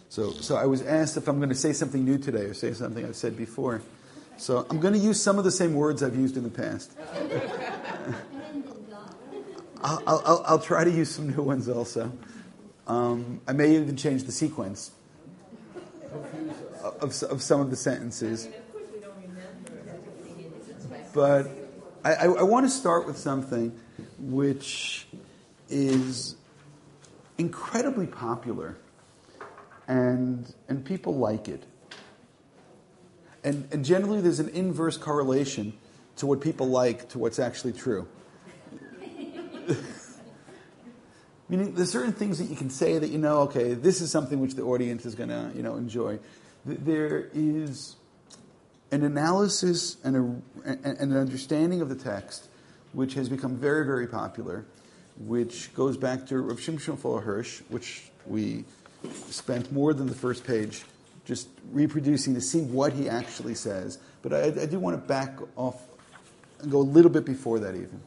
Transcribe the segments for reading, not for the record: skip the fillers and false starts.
So I was asked if I'm going to say something new today or say something I've said before. So I'm going to use some of the same words I've used in the past. I'll try to use some new ones also. I may even change the sequence of some of the sentences. But I want to start with something which is incredibly popular, and people like it. And generally there's an inverse correlation to what people like to what's actually true. Meaning there's certain things that you can say that okay, this is something which the audience is going to enjoy. There is an analysis and an understanding of the text which has become very, very popular, which goes back to Rav Shimshon Fuller Hirsch, which we spent more than the first page just reproducing to see what he actually says. But I do want to back off and go a little bit before that even.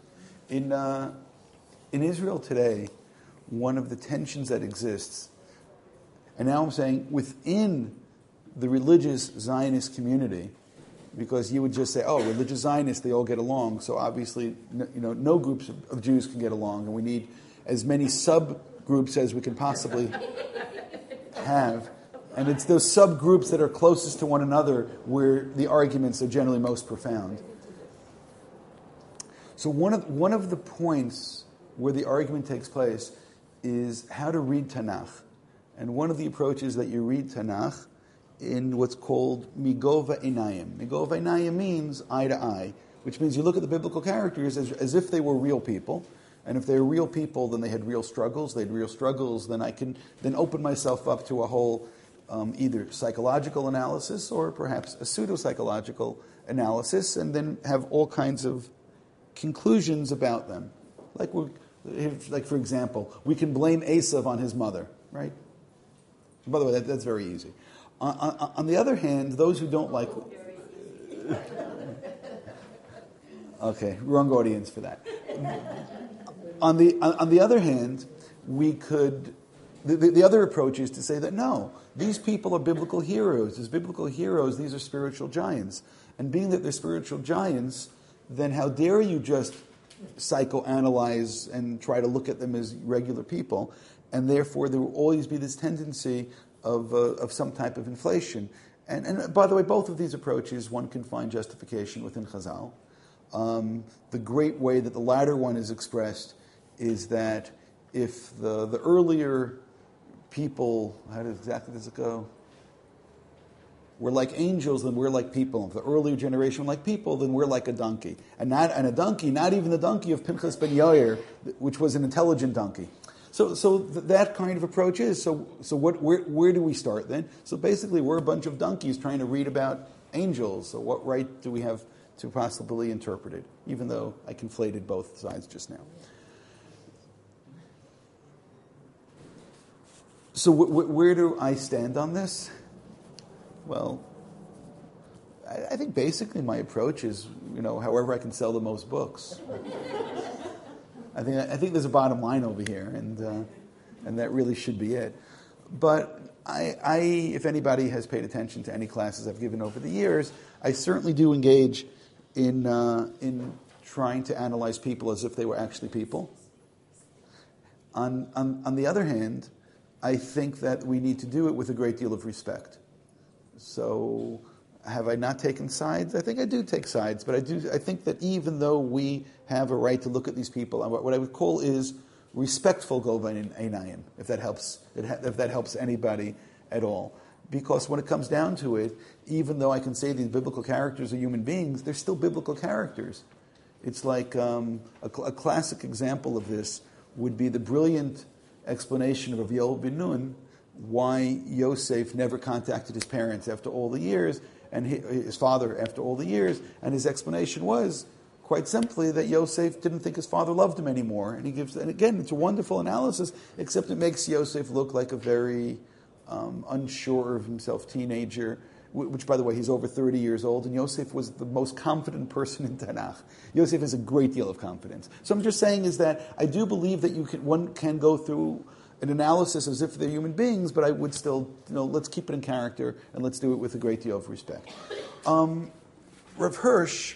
In Israel today, one of the tensions that exists, and now I'm saying within the religious Zionist community, because you would just say, religious Zionists, they all get along, so obviously no groups of Jews can get along, and we need as many subgroups as we can possibly have. And it's those subgroups that are closest to one another where the arguments are generally most profound. So one of the points where the argument takes place is how to read Tanakh. And one of the approaches that you read Tanakh in what's called Migova Einayim. Migova Einayim means eye to eye, which means you look at the biblical characters as if they were real people. And if they were real people, then they had real struggles. They had real struggles, then I can then open myself up to a whole either psychological analysis or perhaps a pseudo-psychological analysis, and then have all kinds of conclusions about them. Like for example, we can blame Esav on his mother, right? By the way, that's very easy. On the other hand, those who don't like... Okay, wrong audience for that. On the other hand, we could... The other approach is to say that no, these people are biblical heroes. As biblical heroes, these are spiritual giants. And being that they're spiritual giants, then how dare you just psychoanalyze and try to look at them as regular people? And therefore, there will always be this tendency of some type of inflation. And by the way, both of these approaches, one can find justification within Chazal. The great way that the latter one is expressed is that if the earlier people, how exactly does it go? We're like angels, then we're like people. If the earlier generation were like people, then we're like a donkey. And a donkey, not even the donkey of Pinchas ben Yair, which was an intelligent donkey. So that kind of approach is, so where do we start then? So basically we're a bunch of donkeys trying to read about angels. So what right do we have to possibly interpret it, even though I conflated both sides just now? So where do I stand on this? Well, I think basically my approach is, however I can sell the most books. I think there's a bottom line over here, and that really should be it. But I, if anybody has paid attention to any classes I've given over the years, I certainly do engage in trying to analyze people as if they were actually people. On the other hand, I think that we need to do it with a great deal of respect. So, have I not taken sides? I think I do take sides, but I think that even though we have a right to look at these people, what I would call is respectful Gova Einayim, if that helps anybody at all. Because when it comes down to it, even though I can say these biblical characters are human beings, they're still biblical characters. It's like a classic example of this would be the brilliant explanation of Rav Yoel ben Nun, why Yosef never contacted his parents after all the years, and his father after all the years, and his explanation was, quite simply, that Yosef didn't think his father loved him anymore. And again, it's a wonderful analysis, except it makes Yosef look like a very unsure of himself teenager, which, by the way, he's over 30 years old, and Yosef was the most confident person in Tanakh. Yosef has a great deal of confidence. So I'm just saying is that I do believe that one can go through an analysis as if they're human beings, but I would still, let's keep it in character and let's do it with a great deal of respect. Rav Hirsch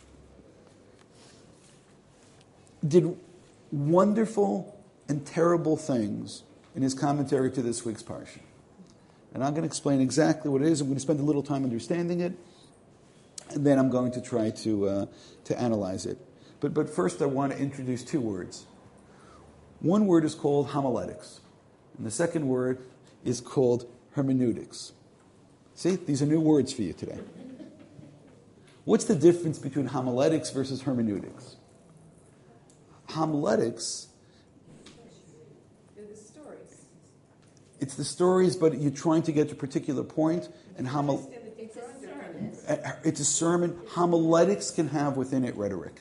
did wonderful and terrible things in his commentary to this week's parsha. And I'm going to explain exactly what it is. I'm going to spend a little time understanding it, and then I'm going to try to analyze it. But first I want to introduce two words. One word is called homiletics, and the second word is called hermeneutics. See, these are new words for you today. What's the difference between homiletics versus hermeneutics? Homiletics, it's the stories, but you're trying to get to a particular point, and it's a sermon. Homiletics can have within it rhetoric.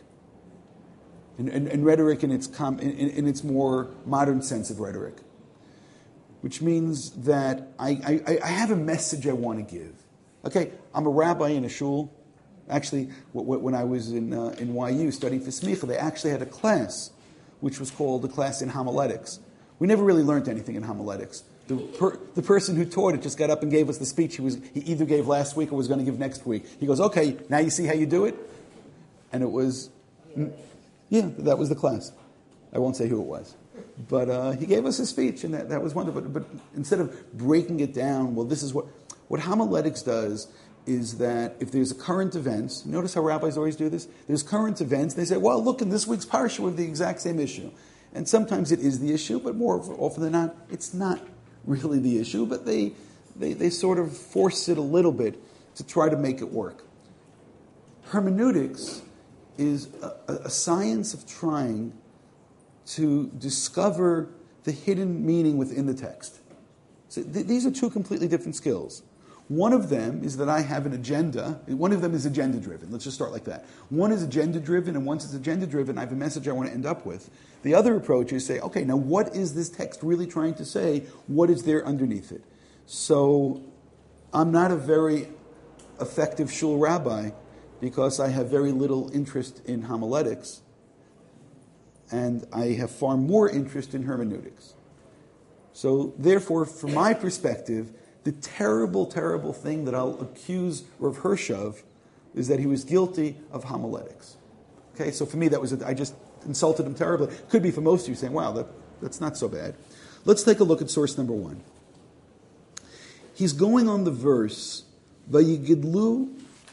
And rhetoric in its more modern sense of rhetoric, which means that I have a message I want to give. Okay, I'm a rabbi in a shul. Actually, when I was in YU studying for smicha, they actually had a class which was called a class in homiletics. We never really learned anything in homiletics. The person who taught it just got up and gave us the speech he either gave last week or was going to give next week. He goes, okay, now you see how you do it? And it was... Yeah, that was the class. I won't say who it was. But he gave us a speech, and that was wonderful. But instead of breaking it down, well, this is what homiletics does is that if there's a current events, notice how rabbis always do this? There's current events, they say, well, look, in this week's parsha we have the exact same issue. And sometimes it is the issue, but more often than not, it's not really the issue, but they sort of force it a little bit to try to make it work. Hermeneutics is a science of trying to discover the hidden meaning within the text. So these are two completely different skills. One of them is that I have an agenda. One of them is agenda-driven. Let's just start like that. One is agenda-driven, and once it's agenda-driven, I have a message I want to end up with. The other approach is say, okay, now what is this text really trying to say? What is there underneath it? So I'm not a very effective shul rabbi because I have very little interest in homiletics, and I have far more interest in hermeneutics. So therefore, from my perspective, the terrible, terrible thing that I'll accuse Rav Hirsch of is that he was guilty of homiletics. Okay, so for me, I just insulted him terribly. Could be for most of you saying, wow, that's not so bad. Let's take a look at source number 1. He's going on the verse, Vayigidlu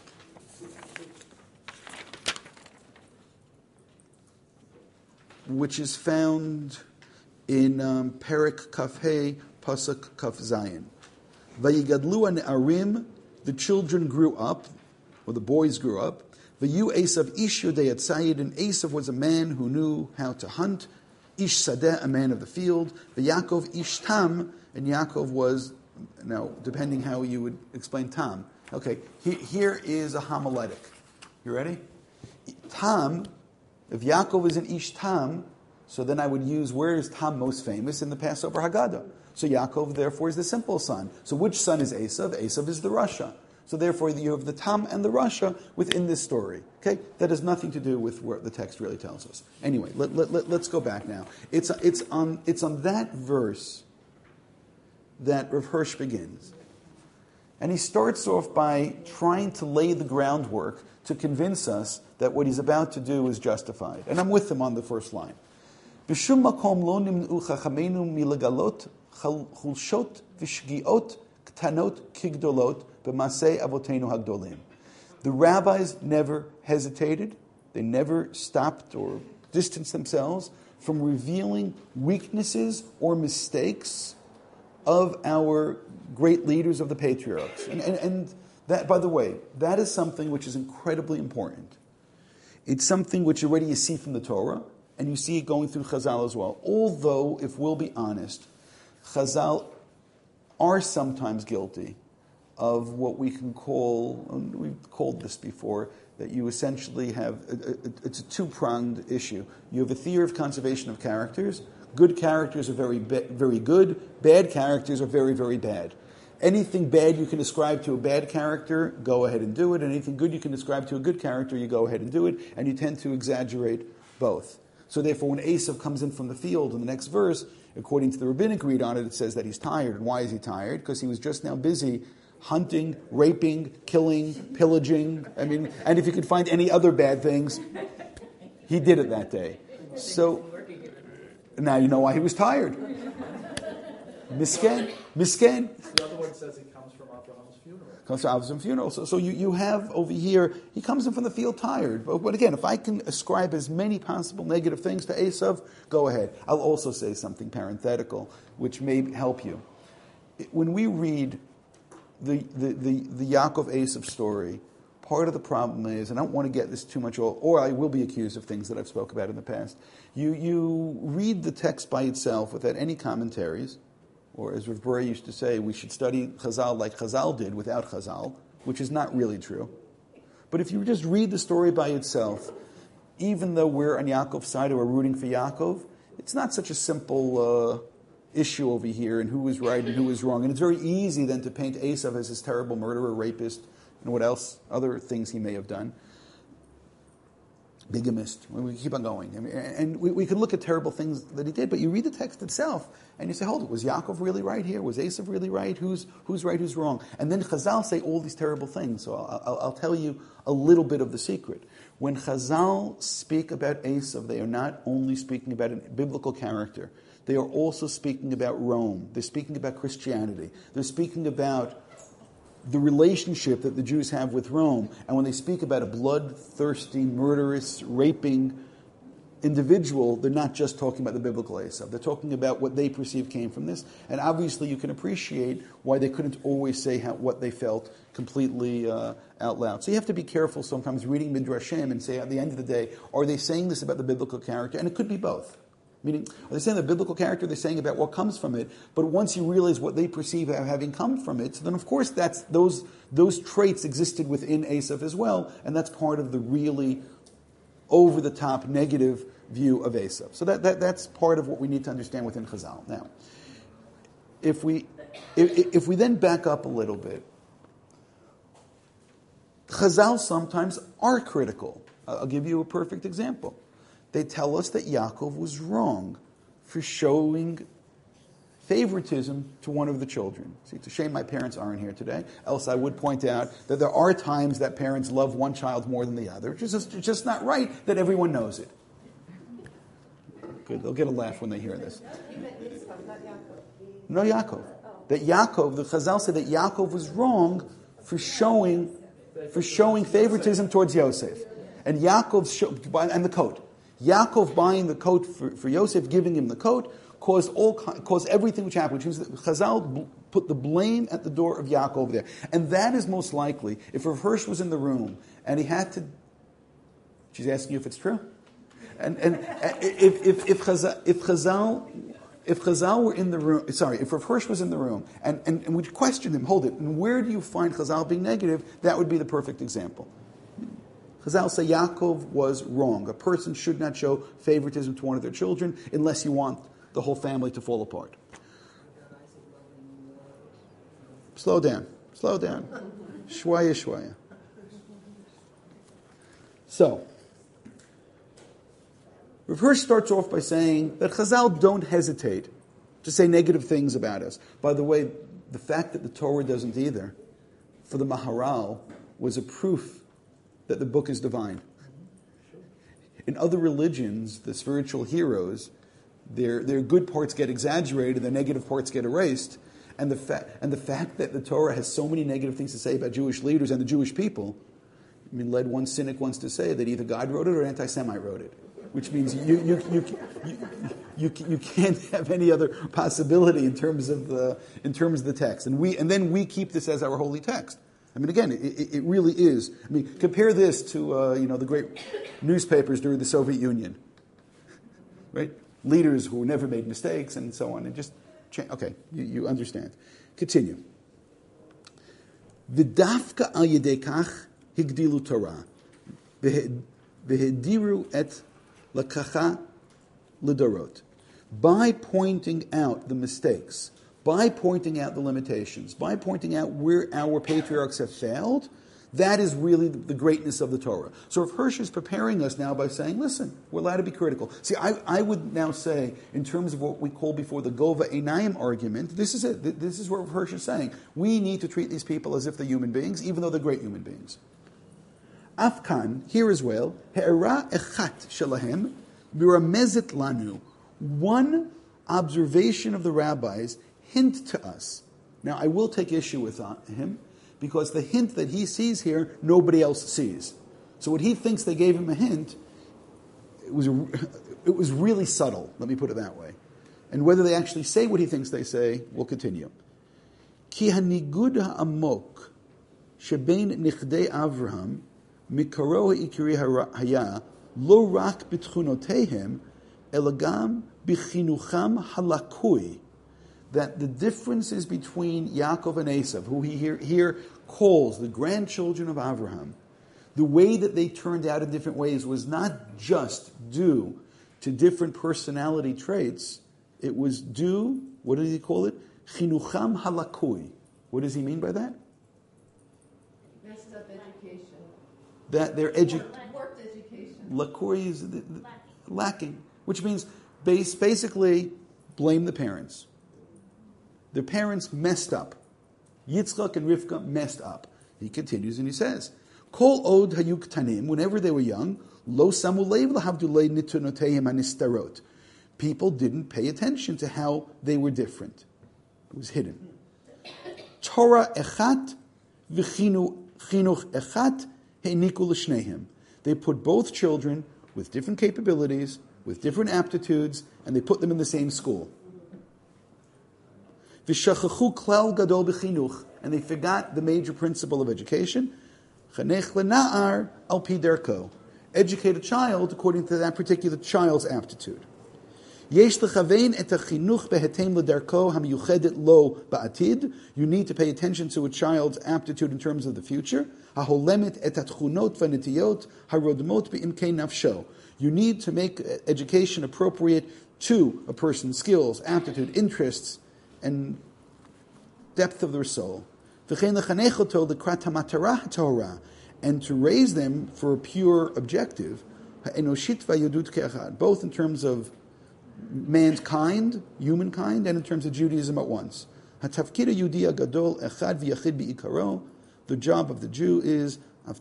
which is found in Perek Kafhei, Pasuk Kaf Zayin. Vayigadlu Ne'arim, the children grew up, or the boys grew up. Vayu Esav Ish Yodei Tzayid, and Esav was a man who knew how to hunt. Ish Sadeh, a man of the field. Vayakov Ish Tam, and Yaakov was, now depending how you would explain Tam. Okay, here is a homiletic. You ready? Tam, if Yaakov is an Ish Tam, so then I would use, where is Tam most famous? In the Passover Haggadah. So Yaakov, therefore, is the simple son. So which son is Esav? Esav is the Rasha. So therefore, you have the Tam and the Rasha within this story. Okay, that has nothing to do with what the text really tells us. Anyway, let's go back now. It's on that verse that Rav Hirsch begins, and he starts off by trying to lay the groundwork to convince us that what he's about to do is justified. And I'm with him on the first line. B'shum makom lo nimnu chachamenu milagalot chulshot v'shgiot ktanot kigdolot b'masei avotenu hagdolim. The rabbis never hesitated. They never stopped or distanced themselves from revealing weaknesses or mistakes of our great leaders of the patriarchs. And that, by the way, that is something which is incredibly important. It's something which already you see from the Torah, and you see it going through Chazal as well. Although, if we'll be honest, Chazal are sometimes guilty of what we can call, and we've called this before, that you essentially have, it's a two-pronged issue. You have a theory of conservation of characters. Good characters are very good. Bad characters are very, very bad. Anything bad you can ascribe to a bad character, go ahead and do it. Anything good you can ascribe to a good character, you go ahead and do it. And you tend to exaggerate both. So therefore, when Esav comes in from the field in the next verse, According to the rabbinic read on it, it says that he's tired. And why is he tired? Because he was just now busy hunting, raping, killing, pillaging. I mean, and if you could find any other bad things, he did it that day. So now you know why he was tired. Misken. The other one says he comes from Abraham's funeral. Comes from Abraham's funeral. So you have over here, he comes in from the field tired. But again, if I can ascribe as many possible negative things to Esav, go ahead. I'll also say something parenthetical, which may help you. When we read the Yaakov Esav story, part of the problem is, and I don't want to get this too much, or I will be accused of things that I've spoke about in the past. You read the text by itself without any commentaries, or as Rav Bura used to say, we should study Chazal like Chazal did without Chazal, which is not really true. But if you just read the story by itself, even though we're on Yaakov's side or we're rooting for Yaakov, it's not such a simple issue over here and who was right and who was wrong. And it's very easy then to paint Esav as this terrible murderer, rapist, and what else, other things he may have done. Bigamist. We keep on going. I mean, and we can look at terrible things that he did, but you read the text itself and you say, hold it, was Yaakov really right here? Was Esav really right? Who's right, who's wrong? And then Chazal say all these terrible things. So I'll tell you a little bit of the secret. When Chazal speak about Esav, they are not only speaking about a biblical character. They are also speaking about Rome. They're speaking about Christianity. They're speaking about the relationship that the Jews have with Rome. And when they speak about a bloodthirsty, murderous, raping individual, they're not just talking about the biblical Esav. They're talking about what they perceive came from this. And obviously you can appreciate why they couldn't always say what they felt completely out loud. So you have to be careful sometimes reading Midrashim and say at the end of the day, are they saying this about the biblical character? And it could be both. Meaning, are they saying the biblical character, they're saying about what comes from it, but once you realize what they perceive as having come from it, then of course those traits existed within Esav as well, and that's part of the really over-the-top negative view of Esav. So that's part of what we need to understand within Chazal. Now, if we then back up a little bit, Chazal sometimes are critical. I'll give you a perfect example. They tell us that Yaakov was wrong for showing favoritism to one of the children. See, it's a shame my parents aren't here today, else I would point out that there are times that parents love one child more than the other. It's just not right that everyone knows it. Good, they'll get a laugh when they hear this. No, Yaakov. That Yaakov, the Chazal said that Yaakov was wrong for showing favoritism towards Yosef. And and the coat. Yaakov buying the coat for Yosef, giving him the coat, caused everything which happened, which means that Chazal put the blame at the door of Yaakov there. And that is most likely, if Rav Hirsch was in the room and he had to, she's asking you if it's true? And if Chazal were in the room, if Rav Hirsch was in the room and we questioned him, hold it, and where do you find Chazal being negative? That would be the perfect example. Chazal say Yaakov was wrong. A person should not show favoritism to one of their children unless you want the whole family to fall apart. Slow down. Shwaya. So, Rav Hirsch starts off by saying that Chazal don't hesitate to say negative things about us. By the way, the fact that the Torah doesn't either, for the Maharal, was a proof that the book is divine. In other religions, the spiritual heroes, their good parts get exaggerated, their negative parts get erased, and the fact that the Torah has so many negative things to say about Jewish leaders and the Jewish people, led one cynic once to say that either God wrote it or an anti-Semite wrote it, which means you can't have any other possibility in terms of the text, and then we keep this as our holy text. Again, it really is. Compare this to the great newspapers during the Soviet Union, right? Leaders who never made mistakes and so on, and just okay, you understand. Continue. V'dafka al yedei kach higdilu Torah, v'hediru et lakacha l'dorot. By pointing out the mistakes, by pointing out the limitations, by pointing out where our patriarchs have failed, That is really the greatness of the Torah. So Rav Hirsch is preparing us now by saying, listen, we're allowed to be critical. See, I would now say, in terms of what we call before the Gova Einayim argument, this is it. This is what Rav Hirsch is saying. We need to treat these people as if they're human beings, even though they're great human beings. Afkan, here as well, He'era echat shalahem miramezet lanu. One observation of the rabbis hint to us. Now, I will take issue with him, because the hint that he sees here, nobody else sees. So what he thinks they gave him a hint, it was really subtle, let me put it that way. And whether they actually say what he thinks they say, we'll continue. Ki hanigud ha'amok shebein nichdei Avraham mikaro ha'ikri haya lo rak b'tchunotehem elagam b'chinucham halakui. That the differences between Yaakov and Esav, who he here calls the grandchildren of Avraham, the way that they turned out in different ways was not just due to different personality traits. It was due, what did he call it? Chinucham halakui. What does he mean by that? Messed up education. That their Warped education. Lakui is lacking, which means basically blame the parents. Their parents messed up. Yitzchak and Rivka messed up. He continues and he says, Kol od hayu ktanim, whenever they were young, lo samu lev lahavdulei nitunotehim anistarot. People didn't pay attention to how they were different. It was hidden. Torah echat v'chinuch echat heiniku l'shneihem. They put both children with different capabilities, with different aptitudes, and they put them in the same school. V'shachachu klal gadol b'chinuch, and they forgot the major principle of education. Chanech lena'ar al pi derko. Educate a child according to that particular child's aptitude. Yesh lechavein et hachinuch behetem lederko hamiyuchedet lo ba'atid. You need to pay attention to a child's aptitude in terms of the future. Haholemet et hatchunot v'netiyot harodmot be'imkei nafsho. You need to make education appropriate to a person's skills, aptitude, interests, and depth of their soul. And to raise them for a pure objective, both in terms of mankind, humankind, and in terms of Judaism at once. The job of the Jew is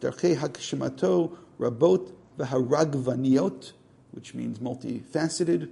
which means multifaceted.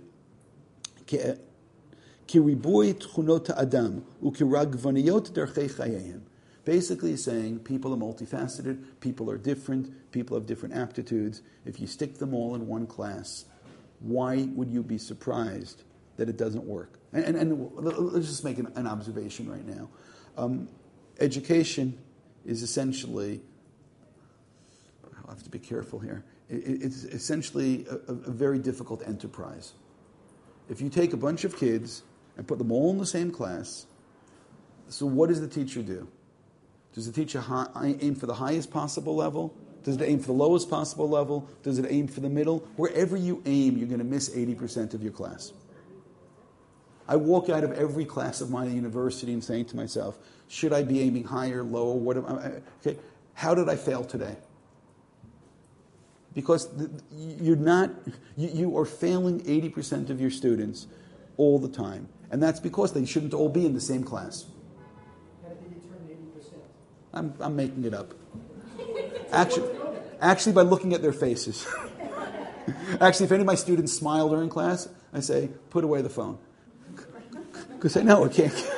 Basically saying people are multifaceted, people are different, people have different aptitudes. If you stick them all in one class, why would you be surprised that it doesn't work? And let's just make an observation right now. Education is essentially, I'll have to be careful here, it's essentially a very difficult enterprise. If you take a bunch of kids and put them all in the same class, so what does the teacher do? Does the teacher aim for the highest possible level? Does it aim for the lowest possible level? Does it aim for the middle? Wherever you aim, you're going to miss 80% of your class. I walk out of every class of mine at university and saying to myself, should I be aiming higher, lower? How did I fail today? Because you are failing 80% of your students all the time. And that's because they shouldn't all be in the same class. How did you turn 80%? I'm making it up. Actually, by looking at their faces. Actually, if any of my students smile during class, I say, put away the phone. Because I know I can't. In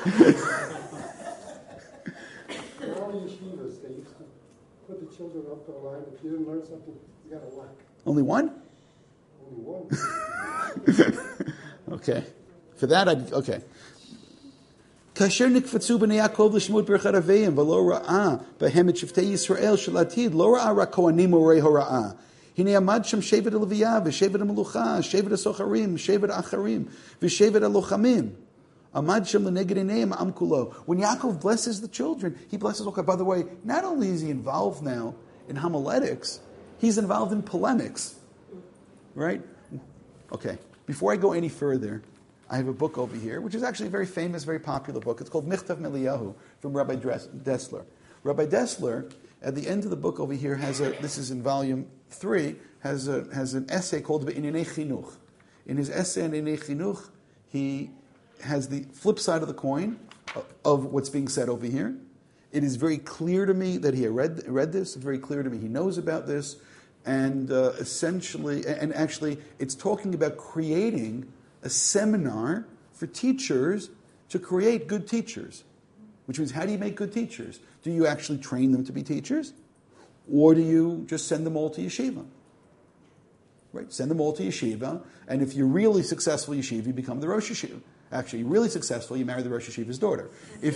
all yeshivas, they used to put the children up to a line. If you didn't learn something, you got a whack. Only one? Only one. Okay. For that, okay. כאשר נקפצו בני יעקב לשמות ברכת אביהם ולא ראה בהם את שבטי ישראל של עתיד, לא ראה רק כהנים ומורי הוראה. הנה עמד שם שבט הלוויה ושבט המלוכה, שבט הסוחרים, שבט האחרים ושבט הלוחמים. עמד שם לנגד עיניהם העם כולו. When Yaakov blesses the children, he blesses all. By the way, not only is he involved now in homiletics, he's involved in polemics. Right? Okay. Before I go any further, I have a book over here, which is actually a very famous, very popular book. It's called Michtav Meliyahu from Rabbi Dessler. Rabbi Dessler at the end of the book over here this is in volume 3, has an essay called Inyanei Chinuch. In his essay on Inyanei Chinuch, he has the flip side of the coin of what's being said over here. It is very clear to me that he read this. It's very clear to me he knows about this. And actually, it's talking about creating a seminar for teachers to create good teachers. Which means, how do you make good teachers? Do you actually train them to be teachers? Or do you just send them all to yeshiva? Right? Send them all to yeshiva, and if you're really successful yeshiva, you become the Rosh Yeshiva. Actually, really successful, you marry the Rosh Yeshiva's daughter. If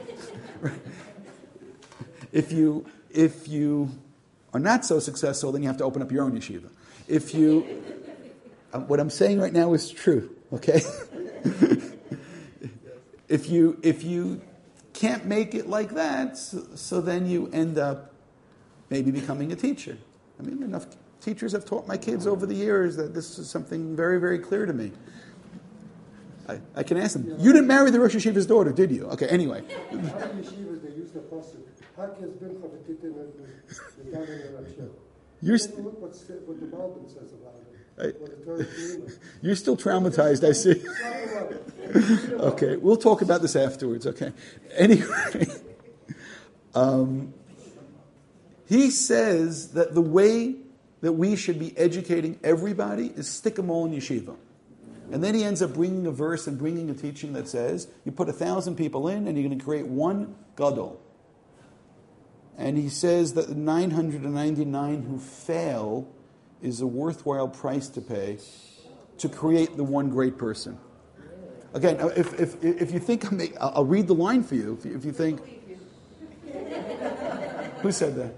you are not so successful, then you have to open up your own yeshiva. What I'm saying right now is true, okay? If you can't make it like that, so then you end up maybe becoming a teacher. I mean, enough teachers have taught my kids over the years that this is something very, very clear to me. I can ask them, you didn't marry the Rosh Yeshiva's daughter, did you? Okay, anyway. Other yeshivas, they use the pasuk. Look what the Bible says about it. What the Torah means. You're still traumatized, I see. Okay, we'll talk about this afterwards, okay? Anyway, he says that the way that we should be educating everybody is stick them all in yeshiva. And then he ends up bringing a verse and bringing a teaching that says, you put 1,000 people in and you're going to create one gadol. And he says that the 999 who fail is a worthwhile price to pay to create the one great person. Again, if you think I'll read the line for you. If you think, who said that?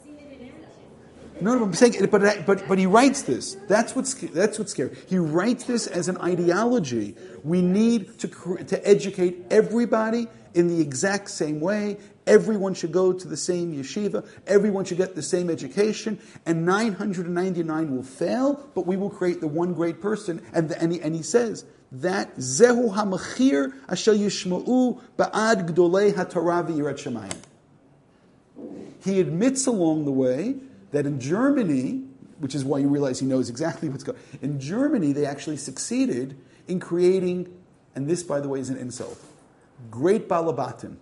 No, I'm saying, but he writes this. That's what's scary. He writes this as an ideology. We need to educate everybody in the exact same way. Everyone should go to the same yeshiva. Everyone should get the same education. And 999 will fail, but we will create the one great person. And he says that zehu hamachir asher yishma'u ba'ad gdolei haTorah v'yirat shamayim. He admits along the way that in Germany, which is why you realize he knows exactly what's going on. In Germany, they actually succeeded in creating, and this, by the way, is an insult, great balabatim.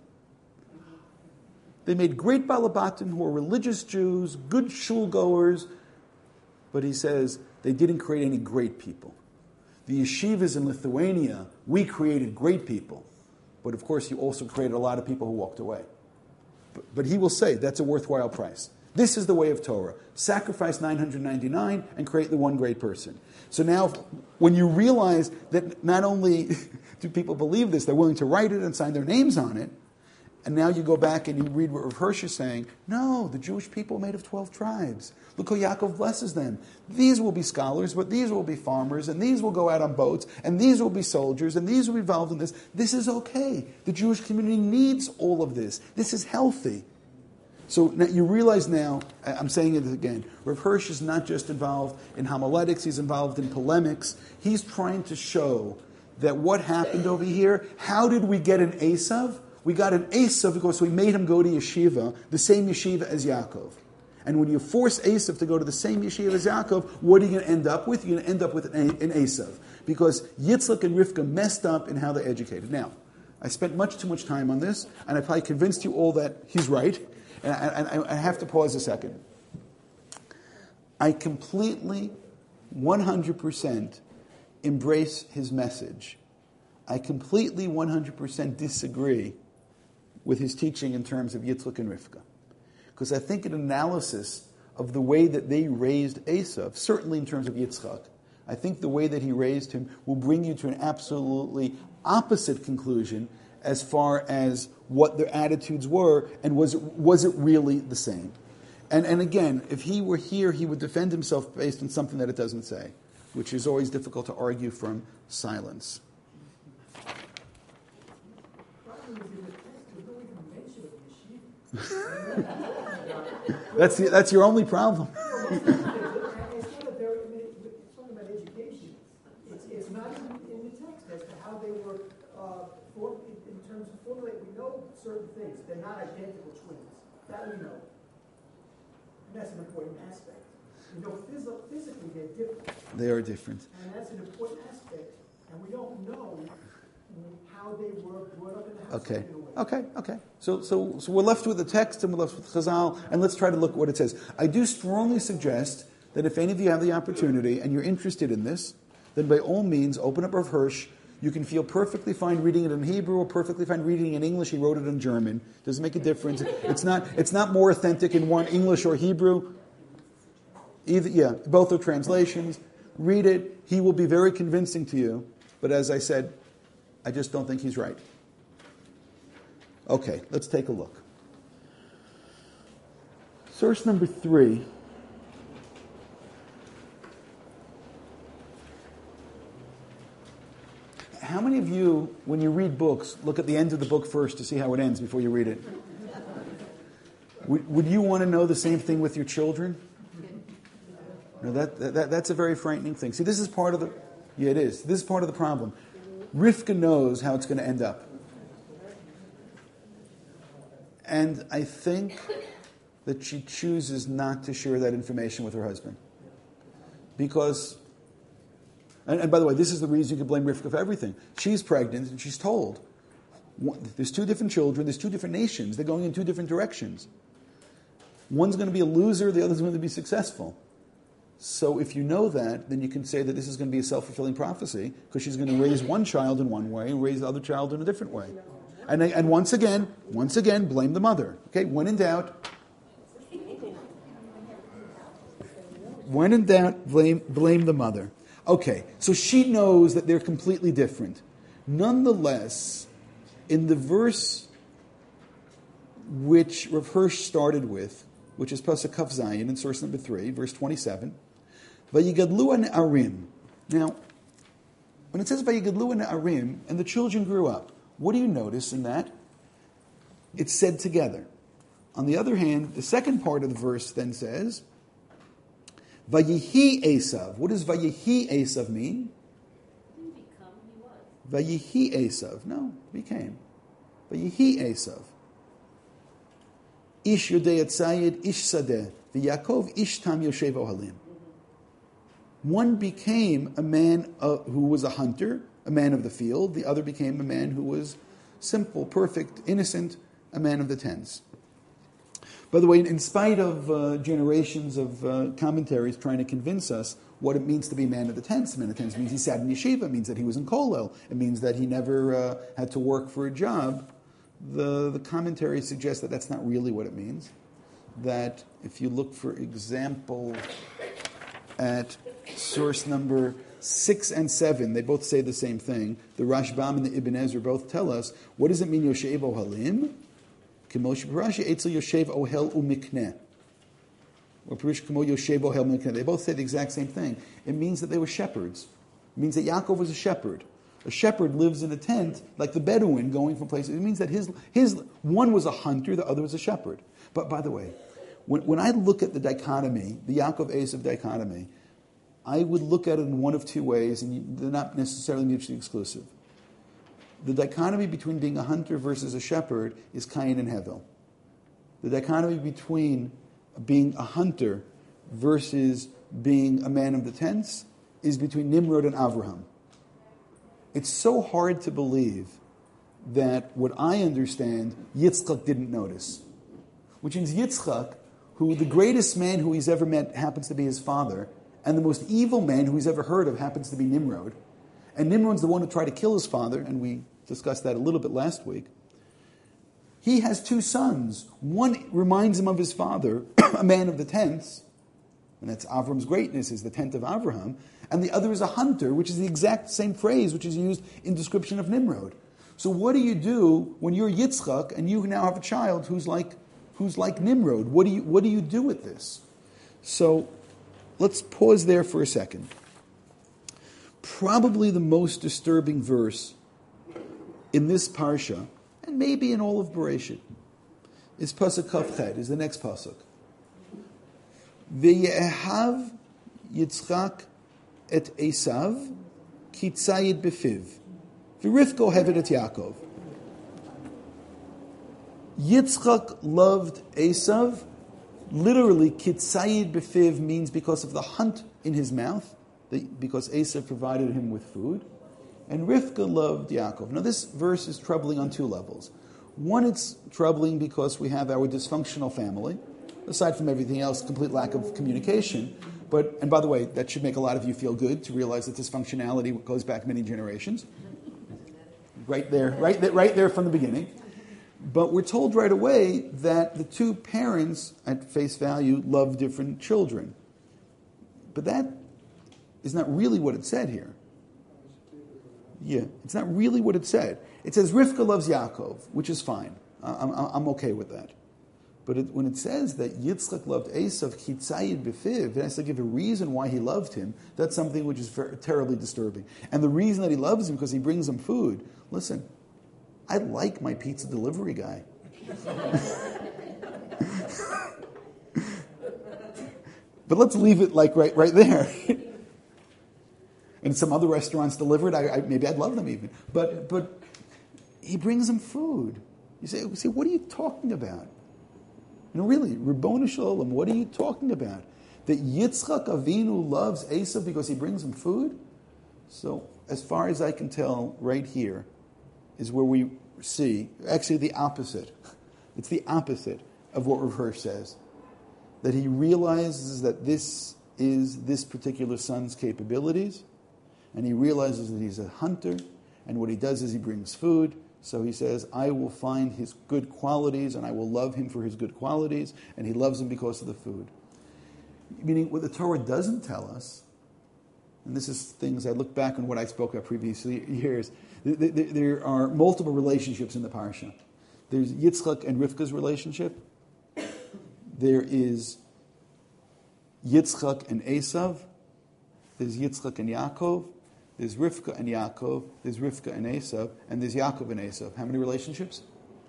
They made great balabatim who are religious Jews, good shul goers, but he says they didn't create any great people. The yeshivas in Lithuania, we created great people, but of course you also created a lot of people who walked away. But he will say that's a worthwhile price. This is the way of Torah. Sacrifice 999 and create the one great person. So now, when you realize that not only do people believe this, they're willing to write it and sign their names on it, and now you go back and you read what Rav Hirsch is saying, no, the Jewish people are made of 12 tribes. Look how Yaakov blesses them. These will be scholars, but these will be farmers, and these will go out on boats, and these will be soldiers, and these will be involved in this. This is okay. The Jewish community needs all of this. This is healthy. So now you realize now, I'm saying it again, Rav Hirsch is not just involved in homiletics, he's involved in polemics. He's trying to show that what happened over here, how did we get an Esav? We got an Esav because we made him go to yeshiva, the same yeshiva as Yaakov. And when you force Esav to go to the same yeshiva as Yaakov, what are you going to end up with? You're going to end up with an Esav. Because Yitzchak and Rivka messed up in how they're educated. Now, I spent much too much time on this, and I probably convinced you all that he's right. And I have to pause a second. I completely, 100% embrace his message. I completely, 100% disagree with his teaching in terms of Yitzchak and Rivka. Because I think an analysis of the way that they raised Esav, certainly in terms of Yitzchak, I think the way that he raised him will bring you to an absolutely opposite conclusion as far as what their attitudes were, and was it really the same? And again, if he were here, he would defend himself based on something that it doesn't say, which is always difficult to argue from silence. That's your only problem. It's not in the text as to how they were in terms of formulate. We know certain things. They're not identical twins. That we know. And that's an important aspect. You know, physically they're different. They are different. And that's an important aspect. And we don't know how they were brought up in the house. Okay. So we're left with the text and we're left with Chazal, and let's try to look at what it says. I do strongly suggest that if any of you have the opportunity and you're interested in this, then by all means open up Rav Hirsch. You can feel perfectly fine reading it in Hebrew or perfectly fine reading it in English. He wrote it in German. Doesn't make a difference. It's not more authentic in one English or Hebrew. Both are translations. Read it. He will be very convincing to you. But as I said, I just don't think he's right. Okay, let's take a look. Source number 3. How many of you, when you read books, look at the end of the book first to see how it ends before you read it? Would you want to know the same thing with your children? No, that's a very frightening thing. See, this is part of the... Yeah, it is. This is part of the problem. Rivka knows how it's going to end up. And I think that she chooses not to share that information with her husband. Because... And by the way, this is the reason you can blame Rivka for everything. She's pregnant and she's told. There's 2 different children, there's 2 different nations. They're going in 2 different directions. One's going to be a loser, the other's going to be successful. So if you know that, then you can say that this is going to be a self-fulfilling prophecy because she's going to raise one child in one way and raise the other child in a different way. And once again, blame the mother. Okay, when in doubt, blame the mother. Okay, so she knows that they're completely different. Nonetheless, in the verse which Rav Hirsch started with, which is Pasuk Kaf Zayin in source number 3, verse 27, Vayigadlu Ne'arim. Now, when it says Vayigadlu Ne'arim, and the children grew up, what do you notice in that? It's said together. On the other hand, the second part of the verse then says, Vayihi Esav. What does Vayihi Esav mean? Didn't become, he was. Vayihi Esav. No, became. Vayihi Esav. Ish Yodei Atzayid, Ish Sadeh. V'Yakov Ish Tam Yoshev Ohalim. One became a man who was a hunter, a man of the field. The other became a man who was simple, perfect, innocent, a man of the tents. By the way, in spite of generations of commentaries trying to convince us what it means to be a man of the tents, man of the tents means he sat in yeshiva, it means that he was in kollel, it means that he never had to work for a job, the commentaries suggest that that's not really what it means. That if you look, for example, at source number 6 and 7, they both say the same thing. The Rashbam and the Ibn Ezra both tell us, what does it mean, Yoshev Ohalim? They both say the exact same thing. It means that they were shepherds. It means that Yaakov was a shepherd. A shepherd lives in a tent like the Bedouin going from places. It means that his one was a hunter, the other was a shepherd. But by the way, when I look at the dichotomy, the Yaakov Esav dichotomy, I would look at it in one of 2 ways, and they're not necessarily mutually exclusive. The dichotomy between being a hunter versus a shepherd is Cain and Hevel. The dichotomy between being a hunter versus being a man of the tents is between Nimrod and Avraham. It's so hard to believe that what I understand, Yitzchak didn't notice. Which means Yitzchak, who the greatest man who he's ever met happens to be his father, and the most evil man who he's ever heard of happens to be Nimrod. And Nimrod's the one who tried to kill his father, and we discussed that a little bit last week. He has 2 sons. One reminds him of his father, a man of the tents, and that's Avram's greatness, is the tent of Avraham, and the other is a hunter, which is the exact same phrase which is used in description of Nimrod. So what do you do when you're Yitzchak and you now have a child who's like Nimrod? What do you do with this? So let's pause there for a second. Probably the most disturbing verse in this parsha, and maybe in all of Bereshit, is Pasuk Kaf Chet, is the next Pasuk. V'yehav Yitzchak et Esav ki tzayid befiv. V'rivka hevet et Yaakov. Yitzchak loved Esav Literally, kitzayid befiv means because of the hunt in his mouth, because Esav provided him with food, and Rivka loved Yaakov. Now this verse is troubling on two levels. One, it's troubling because we have our dysfunctional family, aside from everything else, complete lack of communication. And by the way, that should make a lot of you feel good to realize that dysfunctionality goes back many generations. Right there from the beginning. But we're told right away that the two parents, at face value, love different children. But that is not really what it said here. Yeah, it's not really what it said. It says Rivka loves Yaakov, which is fine. I'm okay with that. But when it says that Yitzchak loved Esav, chitzayid befiv, it has to give a reason why he loved him. That's something which is terribly disturbing. And the reason that he loves him because he brings him food. Listen, I like my pizza delivery guy. But let's leave it like right there. And some other restaurants deliver it. Maybe I'd love them even. But he brings them food. You say, what are you talking about? Really, Ribbon Shalom, what are you talking about? That Yitzchak Avinu loves Esav because he brings him food? So, as far as I can tell, right here is where we see, actually the opposite. It's the opposite of what Rav Hirsch says. That he realizes that this is this particular son's capabilities, and he realizes that he's a hunter, and what he does is he brings food. So he says, I will find his good qualities, and I will love him for his good qualities, and he loves him because of the food. Meaning, what the Torah doesn't tell us, and this is things I look back on what I spoke about previous years, there are multiple relationships in the parsha. There's Yitzchak and Rivka's relationship. There is Yitzchak and Esav. There's Yitzchak and Yaakov. There's Rivka and Yaakov. There's Rivka and Esav. And there's Yaakov and Esav. How many relationships?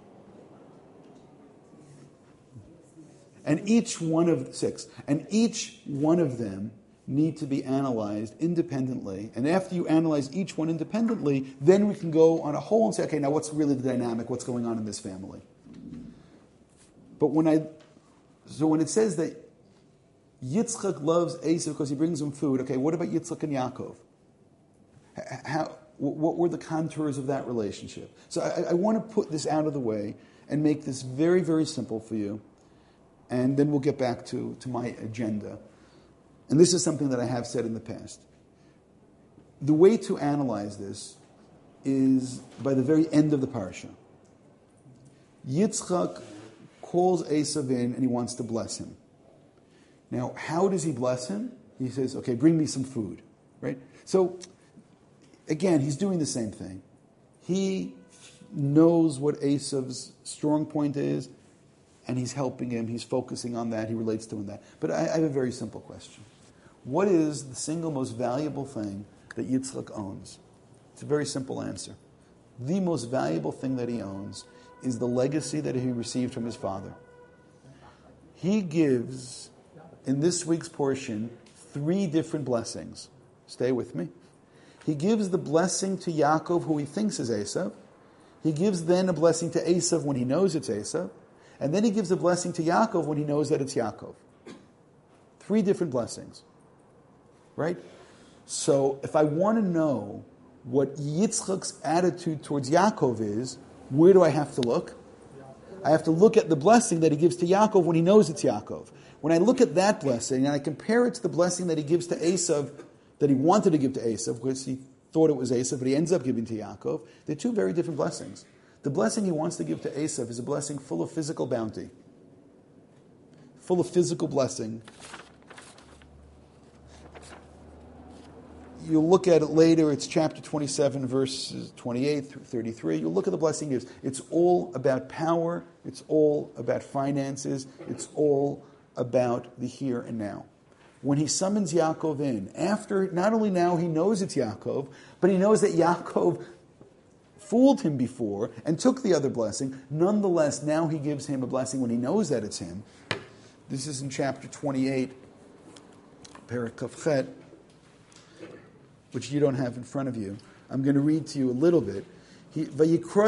And each one of 6. And each one of them need to be analyzed independently. And after you analyze each one independently, then we can go on a whole and say, okay, now what's really the dynamic? What's going on in this family? But when it says that Yitzchak loves Esav because he brings him food, okay, what about Yitzchak and Yaakov? What were the contours of that relationship? So I want to put this out of the way and make this very, very simple for you. And then we'll get back to my agenda. And this is something that I have said in the past. The way to analyze this is by the very end of the parsha. Yitzchak calls Esav in and he wants to bless him. Now, how does he bless him? He says, okay, bring me some food, right? So, again, he's doing the same thing. He knows what Esav's strong point is, and he's helping him. He's focusing on that. He relates to him that. But I have a very simple question. What is the single most valuable thing that Yitzchak owns? It's a very simple answer. The most valuable thing that he owns is the legacy that he received from his father. He gives, in this week's portion, 3 different blessings. Stay with me. He gives the blessing to Yaakov, who he thinks is Esav. He gives then a blessing to Esav when he knows it's Esav. And then he gives a blessing to Yaakov when he knows that it's Yaakov. 3 different blessings. Right? So if I want to know what Yitzchak's attitude towards Yaakov is, where do I have to look? I have to look at the blessing that he gives to Yaakov when he knows it's Yaakov. When I look at that blessing and I compare it to the blessing that he gives to Esav, that he wanted to give to Esav, because he thought it was Esav, but he ends up giving to Yaakov, they're 2 very different blessings. The blessing he wants to give to Esav is a blessing full of physical bounty, full of physical blessing. You'll look at it later. It's chapter 27, verses 28 through 33. You'll look at the blessing he gives. It's all about power. It's all about finances. It's all about the here and now. When he summons Yaakov in, after not only now he knows it's Yaakov, but he knows that Yaakov fooled him before and took the other blessing. Nonetheless, now he gives him a blessing when he knows that it's him. This is in chapter 28, Perek Kaf Chet, which you don't have in front of you. I'm going to read to you a little bit.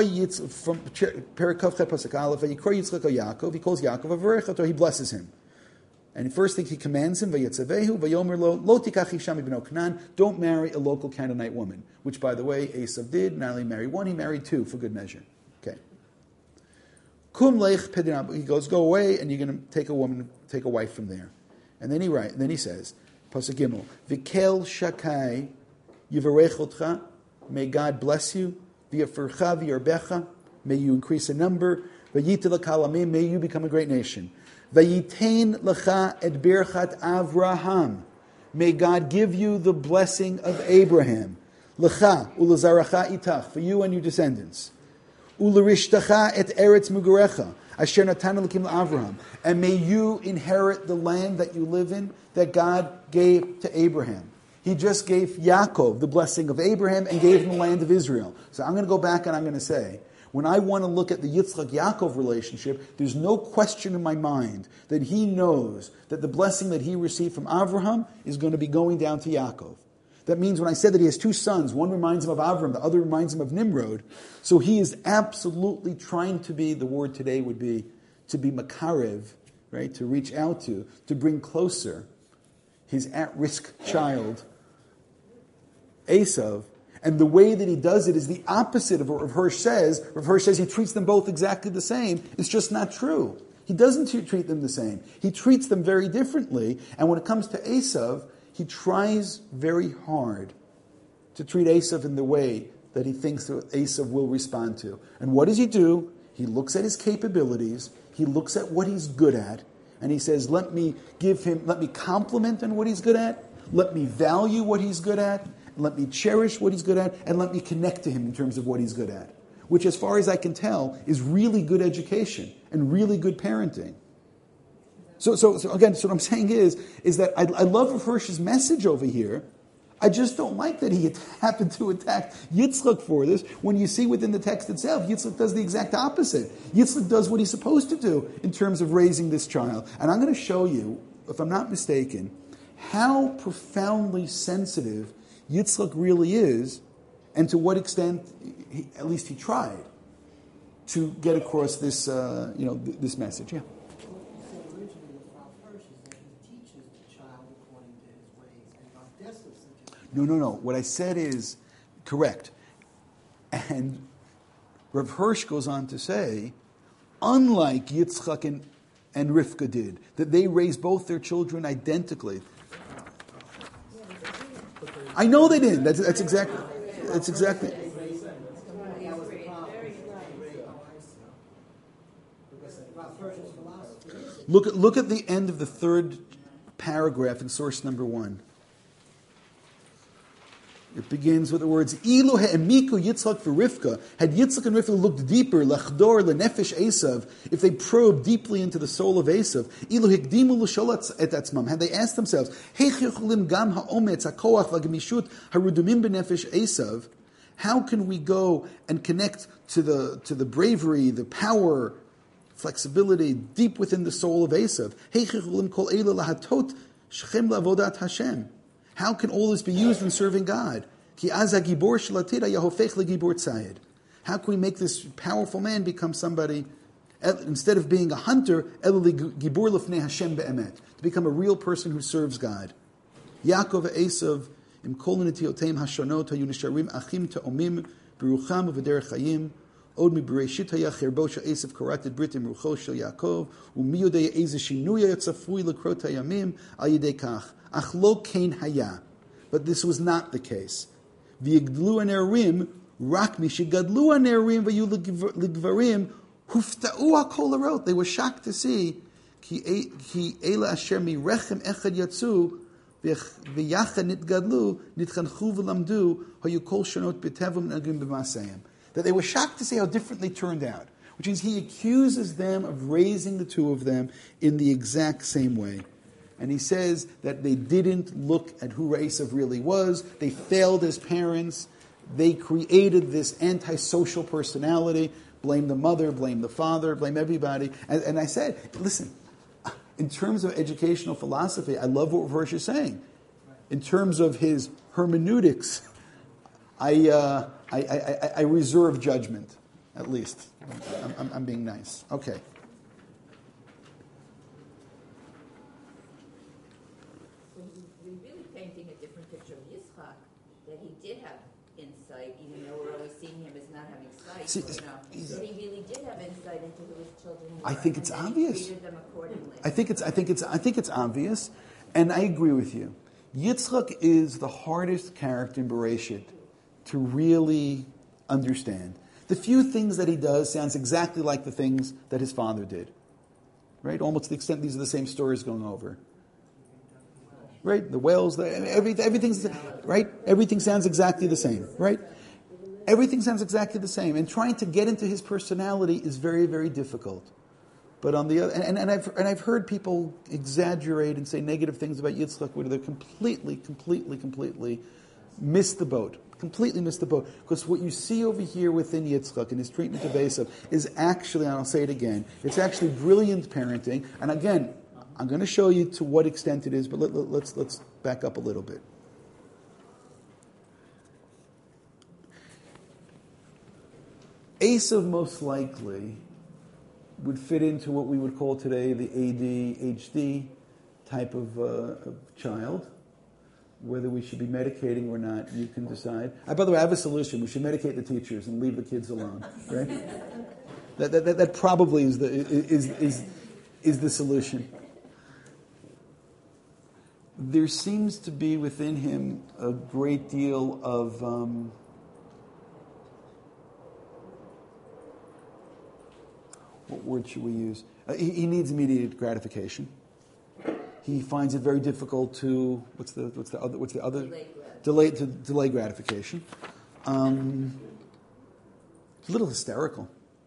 From Perek Kaf Chet Pasuk Aleph, Vayikra Yitzchak Yaakov, he calls Yaakov Averechato, he blesses him. And first thing he commands him, Vayetzavehu, Vayomer lo, lo tikach isha mibno Canaan, don't marry a local Canaanite woman. Which, by the way, Esav did. Not only marry one, he married two for good measure. Okay. Kum leich pedinab. He goes, go away, and you're going to take a wife from there. And then he says, Pasuk Gimel, Vikel shakai yivarechotcha, may God bless you, v'yafurcha v'yarbecha, may you increase in number, v'yitel kalamim, may you become a great nation. Vayitain lecha et birchat Avraham. May God give you the blessing of Abraham. Lecha ulazaracha itach, for you and your descendants. Ularishtacha et eretz mugarecha, asher natan Elokim Avraham. And may you inherit the land that you live in, that God gave to Abraham. He just gave Yaakov the blessing of Abraham and gave him the land of Israel. So I'm going to go back and I'm going to say, when I want to look at the Yitzchak-Yaakov relationship, there's no question in my mind that he knows that the blessing that he received from Avraham is going to be going down to Yaakov. That means when I said that he has two sons, one reminds him of Avram, the other reminds him of Nimrod. So he is absolutely trying to be, the word today would be, to be makarev, right? To reach out to bring closer his at-risk child, Esav. And the way that he does it is the opposite of what Rav Hirsch says. Rav Hirsch says he treats them both exactly the same. It's just not true. He doesn't treat them the same. He treats them very differently. And when it comes to Esav, he tries very hard to treat Esav in the way that he thinks that Esav will respond to. And what does he do? He looks at his capabilities. He looks at what he's good at. And he says, let me compliment on what he's good at. Let me value what he's good at. Let me cherish what he's good at, and let me connect to him in terms of what he's good at. Which, as far as I can tell, is really good education and really good parenting. So again, so what I'm saying is that I love Rav Hirsch's message over here. I just don't like that he happened to attack Yitzchak for this, when you see within the text itself, Yitzchak does the exact opposite. Yitzchak does what he's supposed to do in terms of raising this child. And I'm going to show you, if I'm not mistaken, how profoundly sensitive Yitzchak really is, and to what extent, at least he tried, to get across this, this message. Yeah. What you said originally with Rav Hirsch is that he teaches the child according to his ways, and Rav Dessler suggests. No. What I said is correct. And Rav Hirsch goes on to say, unlike Yitzchak and Rivka did, that they raised both their children identically. I know they didn't. That's exactly. Look at the end of the third paragraph in source number 1. It begins with the words, Ilu he'emiku Yitzchak for Rivka. Had Yitzchak and Rivka looked deeper, lachdor lenefesh Esav, if they probed deeply into the soul of Esav, Ilu hikdimu l'sholat et atzmam. Had they asked themselves, Heich yochulim gam ha'ometz ha'koach v'gemishut harudumim b'nefesh Esav, how can we go and connect to the bravery, the power, flexibility deep within the soul of Esav? Heich yochulim kol eila lahatot shechem la'avodat Hashem. How can all this be used in serving God? How can we make this powerful man become somebody, instead of being a hunter, to become a real person who serves God? Yaakov Esav im kol netiotem hashonot hayu nisharim achim te'omim berucham v'derech chayim od mibereshit haya cherbo she'Esav koratet brit im rucho shel Yaakov u'mi yodei eze shinuya yatzafui lekrot hayamim al yidei kach. Ach lo kein haya. But this was not the case. V'yigdlu anerim rak mi shegadlu anerim v'yu ligvarim hufta'u hakol harot. They were shocked to see ki ela asher mi rechem echad yatzu v'yachad nitgadlu nitchanchu v'lamdu hayu kol shonot b'tevum nagim b'masayim. That they were shocked to see how different they turned out. Which means he accuses them of raising the two of them in the exact same way. And he says that they didn't look at who Esav really was. They failed as parents. They created this antisocial personality. Blame the mother, blame the father, blame everybody. And I said, listen, in terms of educational philosophy, I love what Hirsch is saying. In terms of his hermeneutics, I reserve judgment, at least. I'm being nice. Okay. insight, See, that he really did have insight into who his children were. I think it's and then obvious. He treated them accordingly. I think it's obvious, and I agree with you. Yitzchak is the hardest character in Bereshit to really understand. The few things that he does sounds exactly like the things that his father did. Right? Almost to the extent these are the same stories going over. Right? The wells, everything's right? Everything sounds exactly the same, right? Everything sounds exactly the same. And trying to get into his personality is very, very difficult. But on the other, and I've heard people exaggerate and say negative things about Yitzchak where they completely miss the boat. Completely missed the boat. Because what you see over here within Yitzchak and his treatment of Esav is actually, and I'll say it again, it's actually brilliant parenting. And again, I'm going to show you to what extent it is, but let's back up a little bit. Esav most likely would fit into what we would call today the ADHD type of child. Whether we should be medicating or not, you can decide. By the way, I have a solution. We should medicate the teachers and leave the kids alone. Right? That probably is the solution. There seems to be within him a great deal of what word should we use? He needs immediate gratification. He finds it very difficult to what's the other delay gratification. A little hysterical.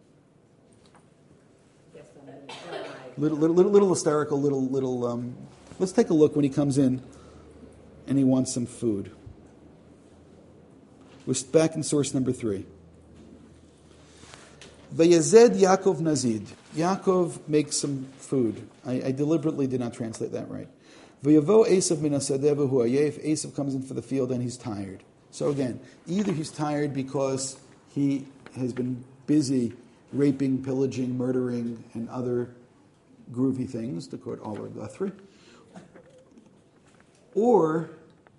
Little hysterical. Little. Let's take a look when he comes in, and he wants some food. We're back in source number 3. Vayazed Yaakov Nazid. Yaakov makes some food. I deliberately did not translate that right. Vayavo Esav min hasadeh v'hu ayef. Esav comes in for the field and he's tired. So again, either he's tired because he has been busy raping, pillaging, murdering, and other groovy things, to quote Oliver Guthrie, or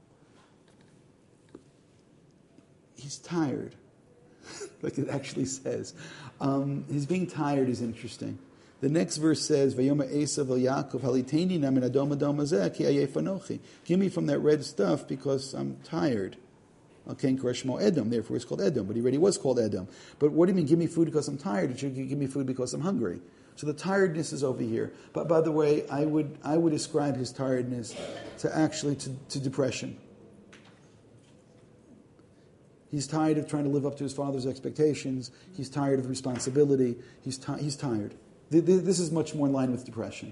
he's tired. Like it actually says. His being tired is interesting. The next verse says, Vayoma Esav el Yaakov haliteini na min adom adom hazeh ki ayef anochi. Give me from that red stuff because I'm tired. Okay, Kreshmo Edom, therefore it's called Edom, but he already was called Edom. But what do you mean, give me food because I'm tired? It should give me food because I'm hungry. So the tiredness is over here. But by the way, I would ascribe his tiredness to depression. He's tired of trying to live up to his father's expectations. He's tired of responsibility. He's tired. This is much more in line with depression.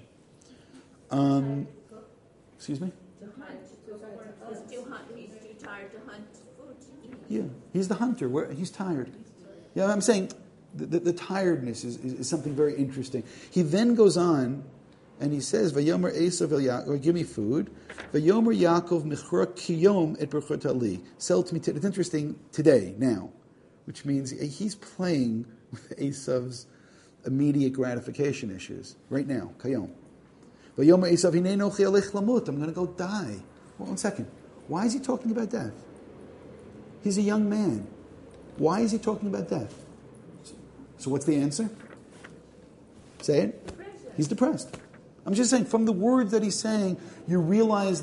Excuse me? He's too tired to hunt food. Yeah, he's the hunter. He's tired. Yeah, I'm saying the tiredness is something very interesting. He then goes on and he says, Vayomer Esav el Yaakov, give me food. Vayomer Yaakov michra kiyom et berchot ali. Sell to me. It's interesting today, now, which means he's playing with Esav's immediate gratification issues right now. Kayom. Vayomer Esav hinei nochi alech lamut. I'm going to go die. Well, 1 second. Why is he talking about death? He's a young man. Why is he talking about death? So what's the answer? Say it. Depression. He's depressed. I'm just saying, from the words that he's saying, you realize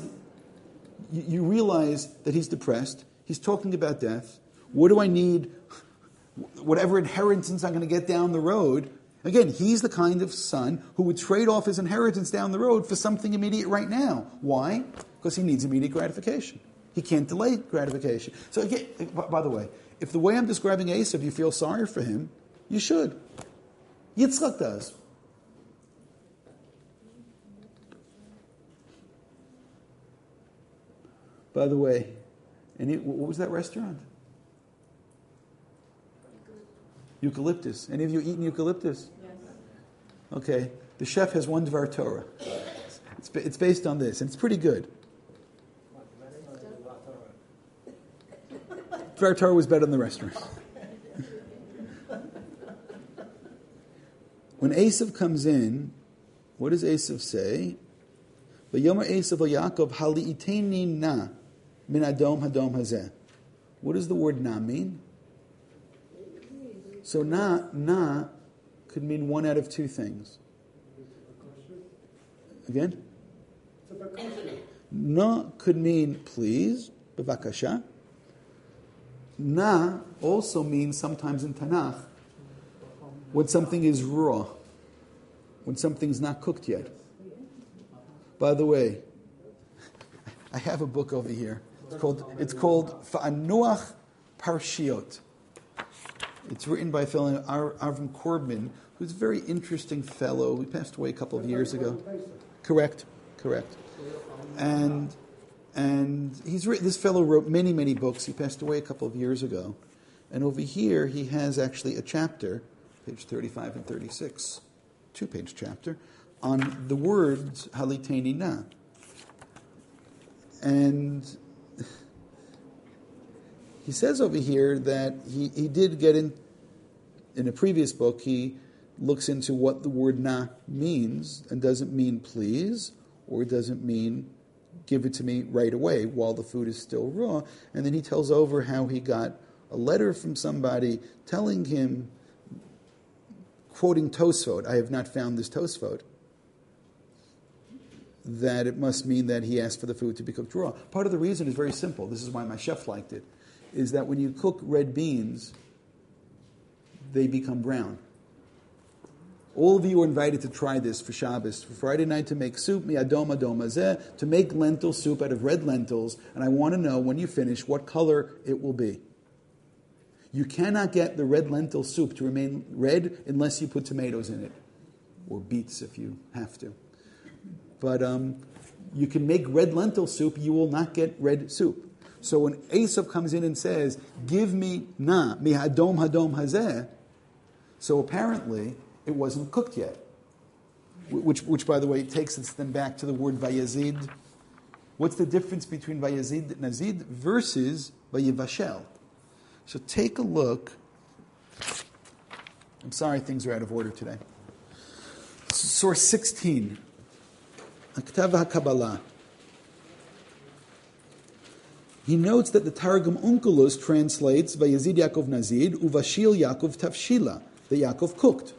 that he's depressed. He's talking about death. What do I need? Whatever inheritance I'm going to get down the road. Again, he's the kind of son who would trade off his inheritance down the road for something immediate right now. Why? Because he needs immediate gratification. He can't delay gratification. So again, by the way, if the way I'm describing Esav, you feel sorry for him, you should. Yitzchak does. By the way, what was that restaurant? Eucalyptus. Any of you eaten eucalyptus? Yes. Okay. The chef has one Dvar Torah. It's based on this, and it's pretty good. Dvar Torah was better than the restaurant. When Esav comes in, what does Esav say? V'yomer Esav Yaakov hali'iteini na min adom hadom hazeh. What does the word na mean? So na could mean one out of two things. Again? Na could mean please, bevakasha. Na also means sometimes in Tanakh when something is raw, when something's not cooked yet. By the way, I have a book over here. It's called Fa'anuach Parshiot. It's written by a fellow Avram Korbman, who's a very interesting fellow. He passed away a couple of years ago. Correct. And this fellow wrote many, many books. He passed away a couple of years ago. And over here, he has actually a chapter, page 35 and 36, two-page chapter, on the words Haliteni Na. And he says over here that he did get in a previous book, he looks into what the word na means, and doesn't mean please, or doesn't mean give it to me right away while the food is still raw. And then he tells over how he got a letter from somebody telling him, quoting Tosfot, I have not found this Tosfot, that it must mean that he asked for the food to be cooked raw. Part of the reason is very simple. This is why my chef liked it, is that when you cook red beans, they become brown. All of you are invited to try this for Shabbos, for Friday night, to make soup, mi'adom adom hazeh, to make lentil soup out of red lentils, and I want to know, when you finish, what color it will be. You cannot get the red lentil soup to remain red unless you put tomatoes in it, or beets if you have to. But you can make red lentil soup, you will not get red soup. So when Esav comes in and says, give me na, mi'adom hadom hazeh, so apparently it wasn't cooked yet. Which, by the way, takes us then back to the word vayazid. What's the difference between vayazid nazid versus vayivashel? So take a look. I'm sorry, things are out of order today. Source 16. Aktav HaKabbalah. He notes that the Targum Onkelos translates Vayazid Yaakov Nazid, Uvashil Yaakov Tavshila, that Yaakov cooked.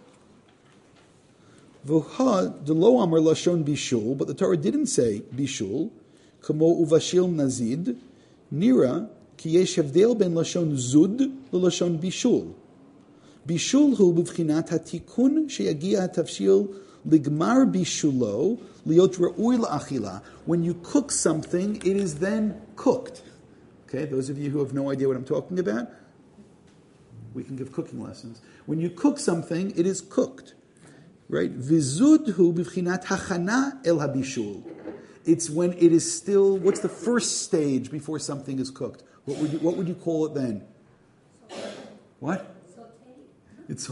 V'ha delo amar lashon bishul, but the Torah didn't say bishul, kamo uvashil nazid, nira ki yesh hevdel ben lashon zud lashon bishul. Bishul hu b'vchinat hatikun sheyagia hatavshil ligmar bishulo liot ra'ui la'achila. When you cook something, it is then cooked. Okay, those of you who have no idea what I'm talking about, we can give cooking lessons. When you cook something, it is cooked. Right? Vizudhu b'vchinat hachana el habishul. It's when it is still. What's the first stage before something is cooked? What would you call it then? What? It's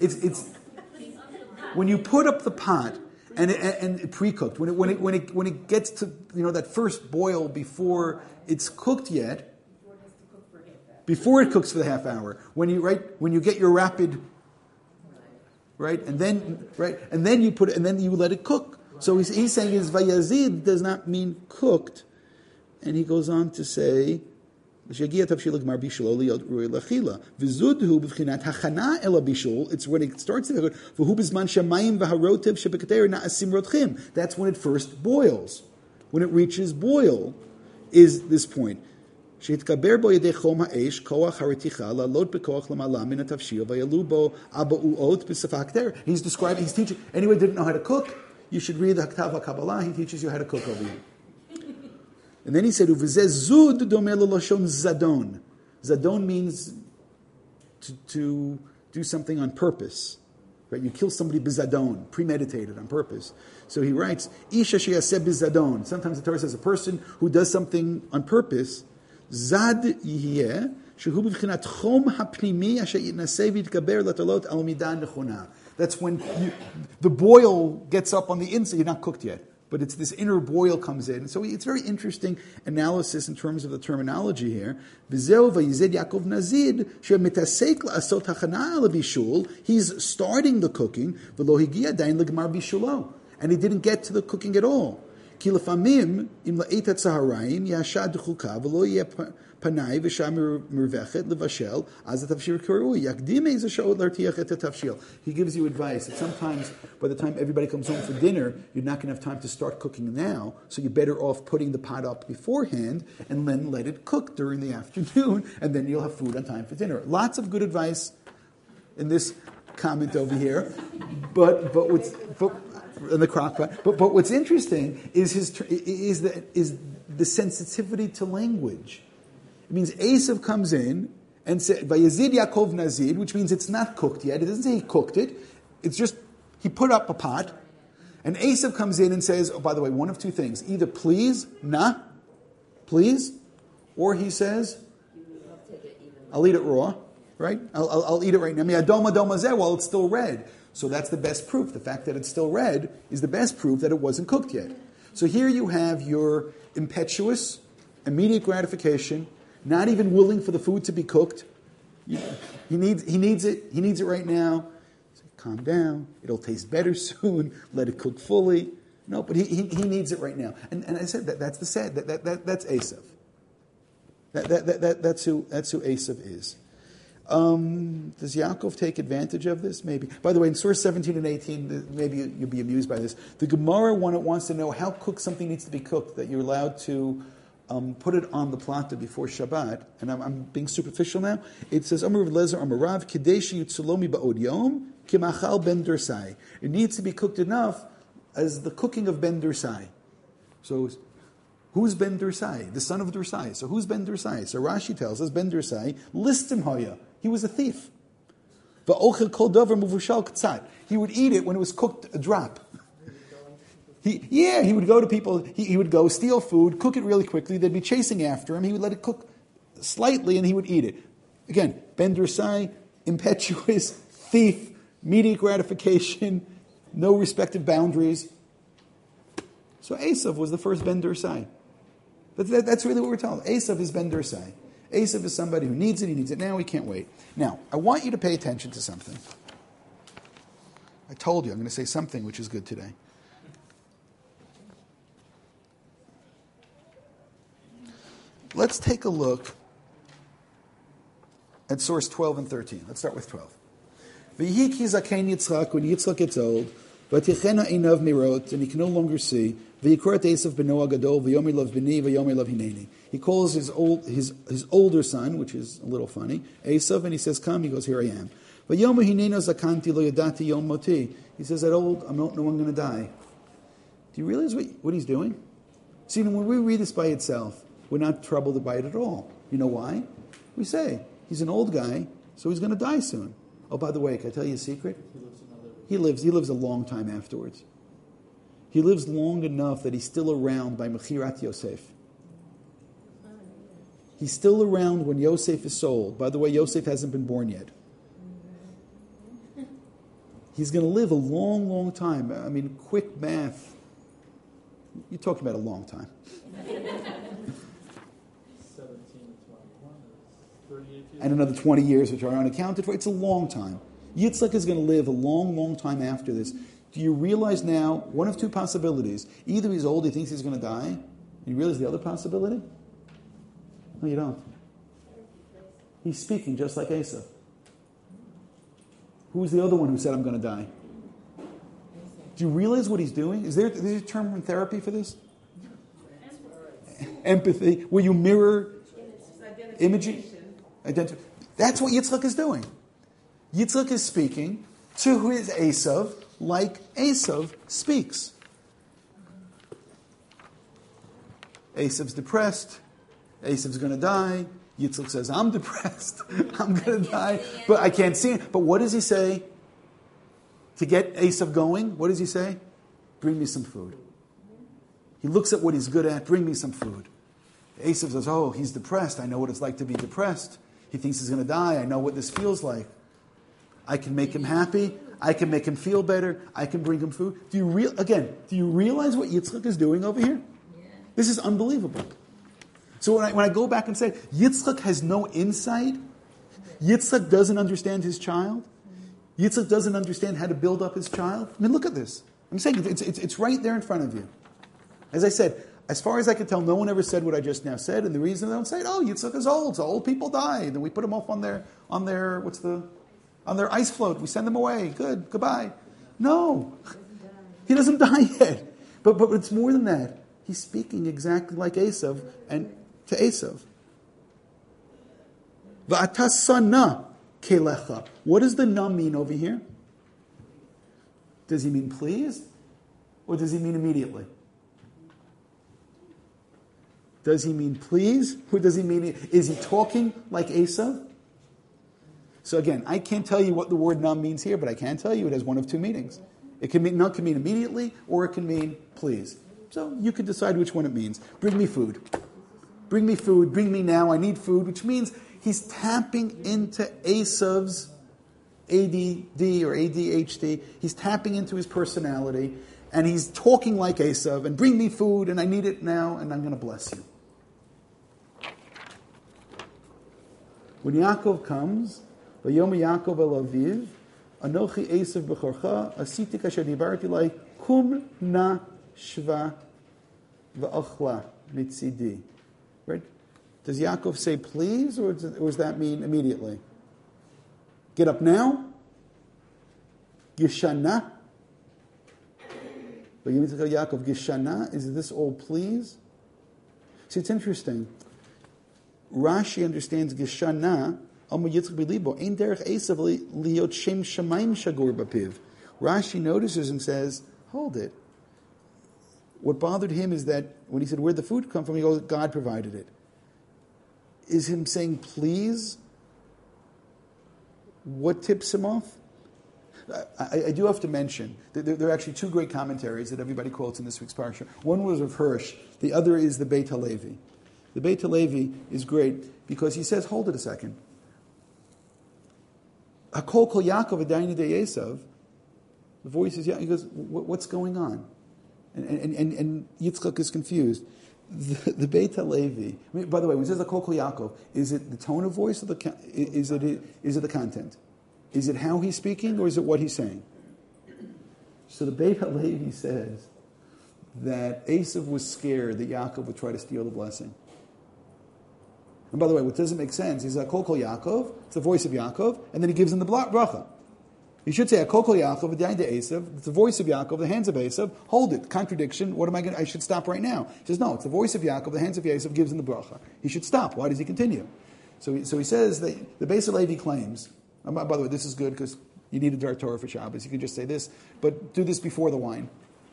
when you put up the pot and pre-cooked. When it gets to that first boil before it's cooked yet. Before it cooks for the half hour. When you get your rapid. Right, and then you put it, and then you let it cook. So he's saying his vayazid does not mean cooked, and he goes on to say, it's when it starts. That's when it first boils. When it reaches boil, is this point. He's describing, he's teaching, anyone didn't know how to cook, you should read the Aktav HaKabbalah, he teaches you how to cook over here. And then he said, zadon. Zadon means to do something on purpose. Right? You kill somebody bizadon, premeditated, on purpose. So he writes, Isha sheyaseh bizadon. Sometimes the Torah says a person who does something on purpose, Zad yihye, shehu b'vchinat chom hapnimi asher yitnaseh v'yitgaber latalot al midah nechona. That's when the boil gets up on the inside. You're not cooked yet, but it's this inner boil comes in. So it's very interesting analysis in terms of the terminology here. V'zeu vayized Yaakov Nazid she'metasek la'asot hachana al bishul. He's starting the cooking. V'lo higia dain l'gmar bishulo, and he didn't get to the cooking at all. כי לפעמים, אם לעת הצהריים, ישע דחוקה ולא יהיה פנאי ושעה מרווחת לבשל, אז התבשיל כראוי. יקדים איזה שעות להרתיח את התבשיל. He gives you advice that sometimes, by the time everybody comes home for dinner, you're not going to have time to start cooking now, so you're better off putting the pot up beforehand and then let it cook during the afternoon, and then you'll have food on time for dinner. Lots of good advice in this comment over here, but in the crock pot. But what's interesting is the sensitivity to language. It means Esav comes in and says, Vayazid Yaakov Nazid, which means it's not cooked yet. It doesn't say he cooked it. It's just, he put up a pot. And Esav comes in and says, oh, by the way, one of two things. Either please, please, or he says, I'll eat it raw, right? I'll eat it right now. While it's still red. So that's the best proof. The fact that it's still red is the best proof that it wasn't cooked yet. So here you have your impetuous, immediate gratification, not even willing for the food to be cooked. He needs it right now. So calm down. It'll taste better soon. Let it cook fully. No, but he needs it right now. And I said that's the sad. That's Esav. That's who Esav is. Does Yaakov take advantage of this? Maybe. By the way, in source 17 and 18, maybe you'll be amused by this. The Gemara wants to know how cooked something needs to be cooked, that you're allowed to put it on the plata before Shabbat. And I'm being superficial now. It says, Amar Lezer Amarav, Kadeshi Yutsulomi Ba'od Yom, Kimachal Ben Dursai. It needs to be cooked enough as the cooking of Ben Dursai. So, who's Ben Dursai? The son of Dursai. So who's Ben Dursai? So Rashi tells us Ben Dursai, listim hoya. He was a thief. Va'ochel kol davar muvushal k'tzat. He would eat it when it was cooked a drop. He would go to people, he would go steal food, cook it really quickly, they'd be chasing after him, he would let it cook slightly and he would eat it. Again, Ben Dursai, impetuous, thief, immediate gratification, no respect of boundaries. So Esav was the first Ben Dursai. That's really what we're told. Esav is Ben Dursai. Esav is somebody who needs it now, he can't wait. Now, I want you to pay attention to something. I told you I'm going to say something which is good today. Let's take a look at source 12 and 13. Let's start with 12. V'yiki zaken Yitzchak, when Yitzchak gets old, v'tichena einav mirot, and he can no longer see, v'yikrat Esav b'no agadol, v'yomer lav b'ni, v'yomer lav hineni. He calls his older son, which is a little funny, Esav, and he says, come, he goes, here I am. V'yomer hineno zakanti lo yadati yom moti. He says, at old, I don't know when I'm going to die. Do you realize what he's doing? See, when we read this by itself, we're not troubled by it at all. You know why? We say, he's an old guy, so he's going to die soon. Oh, by the way, can I tell you a secret? He lives a long time afterwards. He lives long enough that he's still around by Mechirat Yosef. He's still around when Yosef is sold. By the way, Yosef hasn't been born yet. He's going to live a long, long time. I mean, quick math. You're talking about a long time. 38 years. And another 20 years, which are unaccounted for. It's a long time. Yitzchak is going to live a long, long time after this. Do you realize now, one of two possibilities. Either he's old, he thinks he's going to die. And you realize the other possibility? No, you don't. He's speaking just like Esav. Who's the other one who said, I'm going to die? Do you realize what he's doing? Is there a term in therapy for this? Empathy. Where you mirror imaging. That's what Yitzchak is doing. Yitzchak is speaking to his Esav like Esav speaks. Esav's depressed. Esav's going to die. Yitzchak says, I'm depressed. I'm going to die. But I can't see him. But what does he say? To get Esav going, what does he say? Bring me some food. He looks at what he's good at. Bring me some food. Esav says, oh, he's depressed. I know what it's like to be depressed. He thinks he's going to die. I know what this feels like. I can make him happy. I can make him feel better. I can bring him food. Do you realize what Yitzchak is doing over here? Yeah. This is unbelievable. So when I go back and say, Yitzchak has no insight, Yitzchak doesn't understand his child, Yitzchak doesn't understand how to build up his child. I mean, look at this. I'm saying it's right there in front of you. As I said, as far as I could tell, no one ever said what I just now said, and the reason they don't say it, Yitzchak is old, so old people die, and we put them off on their ice float. We send them away. Good, goodbye. No, he doesn't die yet. But it's more than that. He's speaking exactly like Esav and to Esav. Va'atasana kelecha. What does the na mean over here? Does he mean please? Or does he mean immediately? Does he mean please? Or does he mean, is he talking like Esav? So again, I can't tell you what the word na means here, but I can tell you it has one of two meanings. It can mean, na can mean immediately, or it can mean please. So you can decide which one it means. Bring me food. Bring me food. Bring me now. I need food, which means he's tapping into Esav's ADD or ADHD. He's tapping into his personality, and he's talking like Esav, and bring me food, and I need it now, and I'm going to bless you. When Yaakov comes, Vayom Yaakov el Aviv, Anochi Esav b'chorcha, asiti kasher dibarti lai, kum na shva v'achla mitzidi. Right? Does Yaakov say please, or does that mean immediately? Get up now? Yeshana? But you need to tell Yaakov, Yeshana, is this all please? See, it's interesting. Rashi understands Yeshana, Rashi notices and says, hold it. What bothered him is that when he said, where'd the food come from? He goes, God provided it. Is him saying, please? What tips him off? I do have to mention that there are actually two great commentaries that everybody quotes in this week's parsha. One was of Hirsch. The other is the Beit HaLevi. The Beit HaLevi is great because he says, hold it a second. Hakol kol Yaakov adayni de Esav. The voice is, he goes, what's going on? And Yitzchak is confused. The Beit HaLevi, I mean, by the way, when it says Hakol kol Yaakov, is it the tone of voice or is it the content? Is it how he's speaking or is it what he's saying? So the Beit HaLevi says that Esav was scared that Yaakov would try to steal the blessing. And by the way, what doesn't make sense is Hakol kol Yaakov, it's the voice of Yaakov, and then he gives him the bracha. He should say Hakol kol Yaakov, v'dayin de Esav, it's the voice of Yaakov, the hands of Esav, hold it, contradiction, what am I going to, I should stop right now. He says, no, it's the voice of Yaakov, the hands of Esav, gives him the bracha. He should stop. Why does he continue? So he says that the Beit HaLevi claims, by the way, this is good because you need a Dar Torah for Shabbos. You can just say this, but do this before the wine.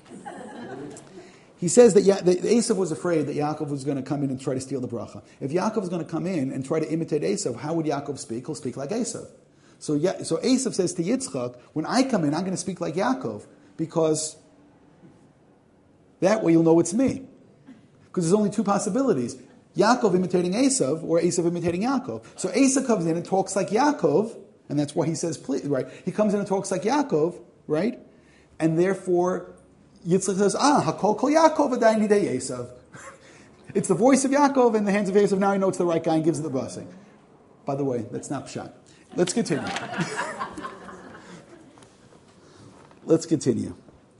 He says that Esav was afraid that Yaakov was going to come in and try to steal the bracha. If Yaakov was going to come in and try to imitate Esav, how would Yaakov speak? He'll speak like Esav. So Esav says to Yitzchak, when I come in, I'm going to speak like Yaakov, because that way you'll know it's me. Because there's only two possibilities. Yaakov imitating Esav, or Esav imitating Yaakov. So Esav comes in and talks like Yaakov, and that's why he says, please, right? He comes in and talks like Yaakov, right? And therefore, Yitzchak says, Hakol kol Yaakov adayni de Esav. It's the voice of Yaakov in the hands of Esav. Now I know it's the right guy and gives it the blessing. By the way, that's not pshat. Let's continue. Let's continue.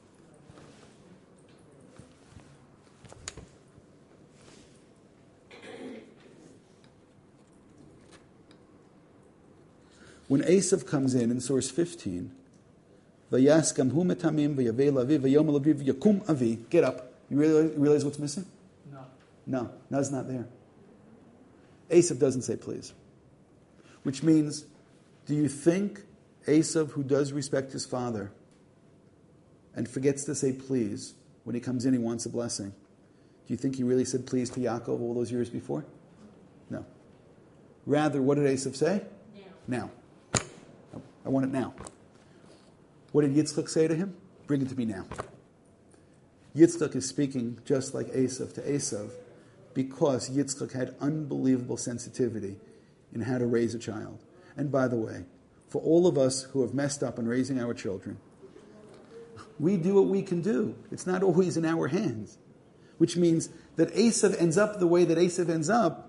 When Esav comes in source 15, Vayaskam hu metamim vayavei laviv vayom alaviv yakum avi. Get up. You realize what's missing? No, it's not there. Esav doesn't say please. Which means, do you think Esav, who does respect his father and forgets to say please when he comes in, he wants a blessing, do you think he really said please to Yaakov all those years before? No. Rather, what did Esav say? Now. I want it now. What did Yitzchak say to him? Bring it to me now. Yitzchak is speaking just like Esav to Esav because Yitzchak had unbelievable sensitivity in how to raise a child. And by the way, for all of us who have messed up in raising our children, we do what we can do. It's not always in our hands. Which means that Esav ends up the way that Esav ends up,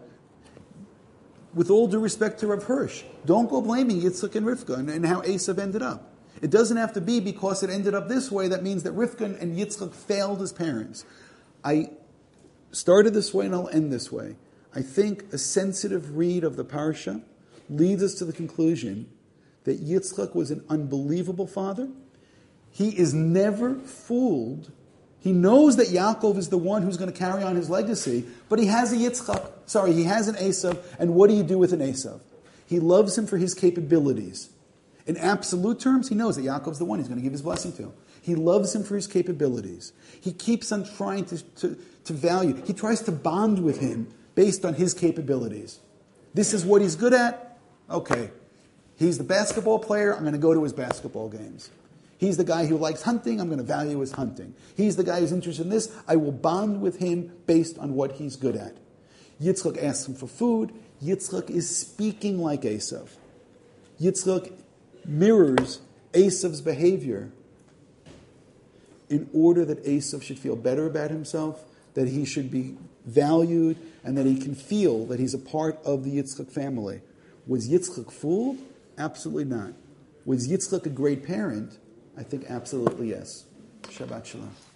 with all due respect to Rav Hirsch. Don't go blaming Yitzchak and Rivka and how Esav ended up. It doesn't have to be because it ended up this way that means that Rivka and Yitzchak failed as parents. I started this way and I'll end this way. I think a sensitive read of the parsha leads us to the conclusion that Yitzchak was an unbelievable father. He is never fooled. He knows that Yaakov is the one who's going to carry on his legacy, but he has he has an Esav, and what do you do with an Esav? He loves him for his capabilities. In absolute terms, he knows that Yaakov's the one he's going to give his blessing to. He loves him for his capabilities. He keeps on trying to value. He tries to bond with him based on his capabilities. This is what he's good at. Okay. He's the basketball player. I'm going to go to his basketball games. He's the guy who likes hunting. I'm going to value his hunting. He's the guy who's interested in this. I will bond with him based on what he's good at. Yitzchak asks him for food. Yitzchak is speaking like Esav. Yitzchak mirrors Esav's behavior in order that Esav should feel better about himself, that he should be valued, and that he can feel that he's a part of the Yitzchak family. Was Yitzchak fooled? Absolutely not. Was Yitzchak a great parent? I think absolutely yes. Shabbat Shalom.